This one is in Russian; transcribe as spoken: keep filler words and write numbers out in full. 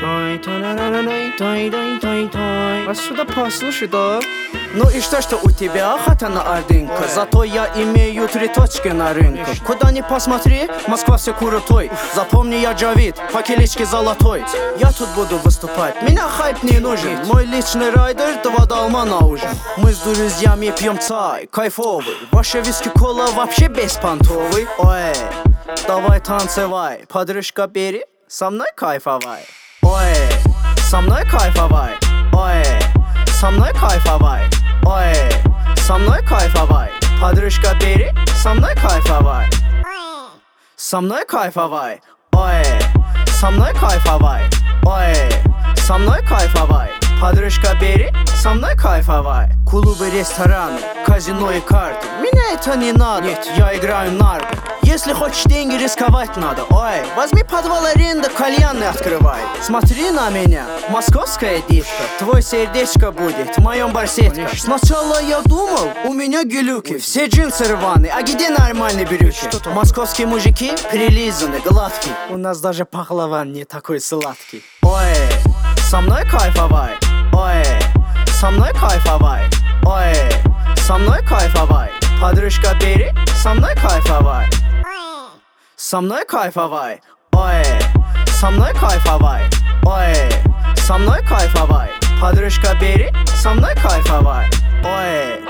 Той, той, той, той, той, той. А сюда послушай, да? Ну и что, что у тебя хата на Ордынка? Зато я имею три точки на рынке. Куда ни посмотри, Москва все крутой. Запомни, я Джавид, по кличке Золотой. Я тут буду выступать, меня хайп не нужен. Мой личный райдер, два долма на ужин. Мы с друзьями пьем чай, кайфовый. Ваши виски кола вообще беспонтовый. Ой, давай танцевай, подружка бери, со мной кайфовай. Ой, со мной кайфовай. Ой, со мной кайфовай. Ой, со мной кайфовай. Подружка бери, со мной кайфовай. Со мной кайфовай. Ой, со мной кайфовай. Ой, со мной кайфовай. Подружка бери, со мной кайфовай. Клубы, рестораны, казино и карты. Меня это не надо, нет, я играю нарко. Если хочешь деньги, рисковать надо. Ой, возьми подвал аренда, кальянный открывай. Смотри на меня, московская девка. Твой сердечко будет в моем барсетке. Сначала я думал, у меня гелюки. Все джинсы рваные, а где нормальные брюки? Московские мужики прилизаны, гладкие. У нас даже пахлаван не такой сладкий. Ой, со мной кайфовай. Ой, со мной кайфовай. Ой, со мной кайфовай. Подружка бери, со мной кайфовай. Со мной кайфовай. Ой, со мной кайфовай. Ой, со мной кайфовай. Подружка бери, со мной кайфовай. Ой.